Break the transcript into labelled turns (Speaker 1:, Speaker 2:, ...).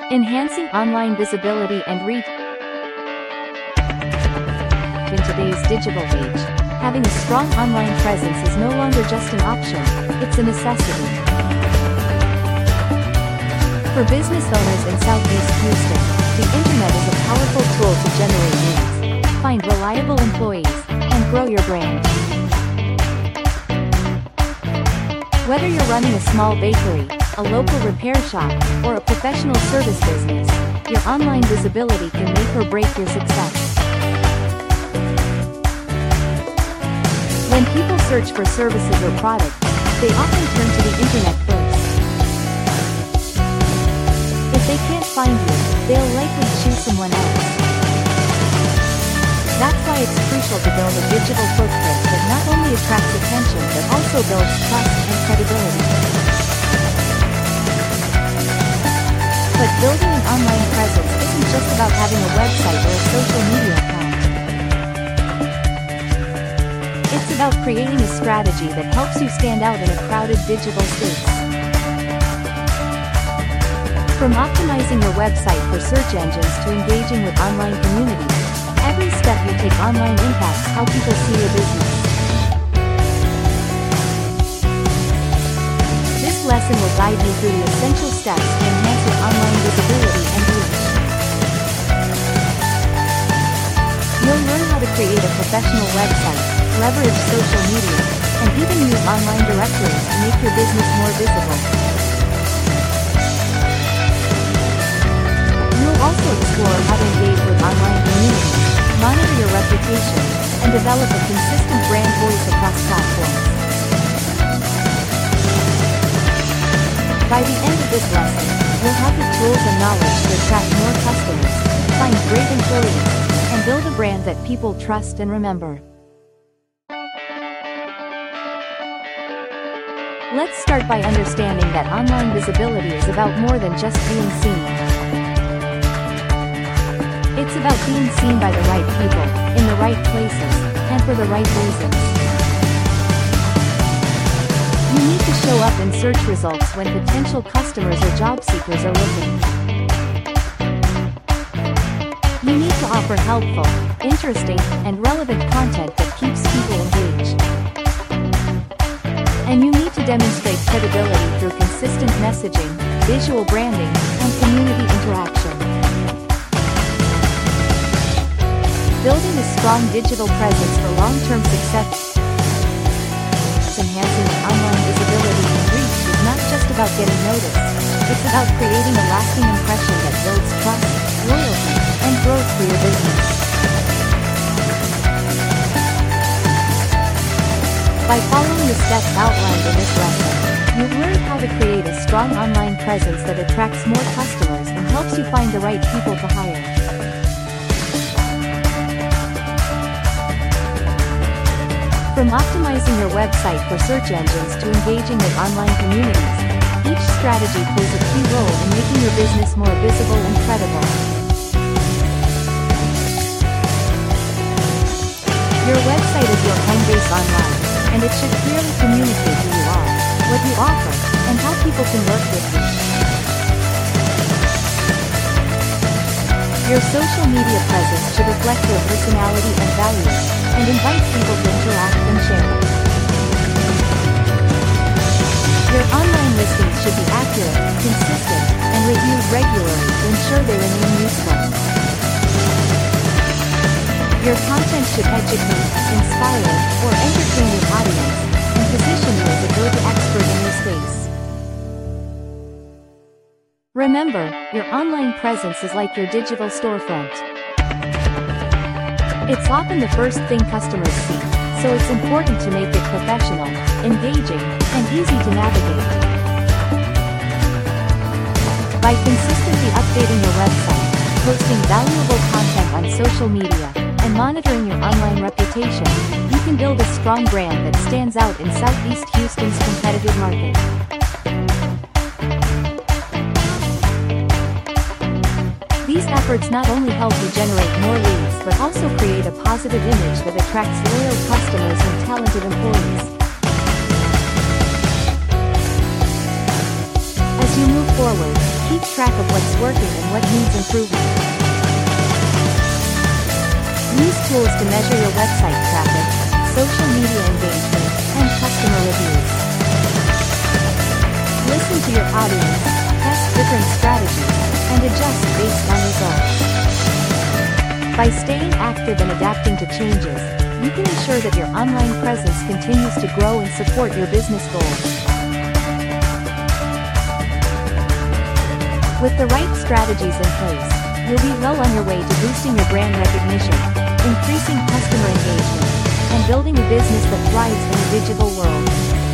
Speaker 1: Enhancing online visibility and reach. In today's digital age, having a strong online presence is no longer just an option, it's a necessity. For business owners in Southeast Houston, the internet is a powerful tool to generate leads, find reliable employees, and grow your brand. Whether you're running a small bakery, a local repair shop, or a professional service business, your online visibility can make or break your success. When people search for services or products, they often turn to the internet first. If they can't find you, they'll likely choose someone else. That's why it's crucial to build a digital footprint that not only attracts attention but also builds trust and credibility. But building an online presence isn't just about having a website or a social media account. It's about creating a strategy that helps you stand out in a crowded digital space. From optimizing your website for search engines to engaging with online communities, every step you take online impacts how people see your business. This lesson will guide you through the essential steps to enhance your online visibility and reach. You'll learn how to create a professional website, leverage social media, and even use online directories to make your business more visible. You'll also explore how to engage with online communities, monitor your reputation, and develop a consistent brand voice across platforms. By the end of this lesson, you'll have the tools and knowledge to attract more customers, find great employees, and build a brand that people trust and remember. Let's start by understanding that online visibility is about more than just being seen. It's about being seen by the right people, in the right places, and for the right reasons. You need to show up in search results when potential customers or job seekers are looking. You need to offer helpful, interesting, and relevant content that keeps people engaged. And you need to demonstrate credibility through consistent messaging, visual branding, and community interaction. Building a strong digital presence for long-term success. Enhancing online visibility and reach is not just about getting noticed, it's about creating a lasting impression that builds trust, loyalty, and growth for your business. By following the steps outlined in this lesson, you've learned how to create a strong online presence that attracts more customers and helps you find the right people to hire. From optimizing your website for search engines to engaging with online communities, each strategy plays a key role in making your business more visible and credible. Your website is your home base online, and it should clearly communicate who you are, what you offer, and how people can work with you. Your social media presence should reflect your personality and values, and invite people to interact and share. Your online listings should be accurate, consistent, and reviewed regularly to ensure they remain useful. Your content should educate, inspire, or entertain your audience, and position you as a go-to expert in your space. Remember, your online presence is like your digital storefront. It's often the first thing customers see, so it's important to make it professional, engaging, and easy to navigate. By consistently updating your website, posting valuable content on social media, and monitoring your online reputation, you can build a strong brand that stands out in Southeast Houston's competitive market. These efforts not only help you generate more leads but also create a positive image that attracts loyal customers and talented employees. As you move forward, keep track of what's working and what needs improvement. Use tools to measure your website traffic, social media engagement, and customer reviews. Listen to your audience, test different strategies, and adjust based on results. By staying active and adapting to changes, you can ensure that your online presence continues to grow and support your business goals. With the right strategies in place, you'll be well on your way to boosting your brand recognition, increasing customer engagement, and building a business that thrives in a digital world.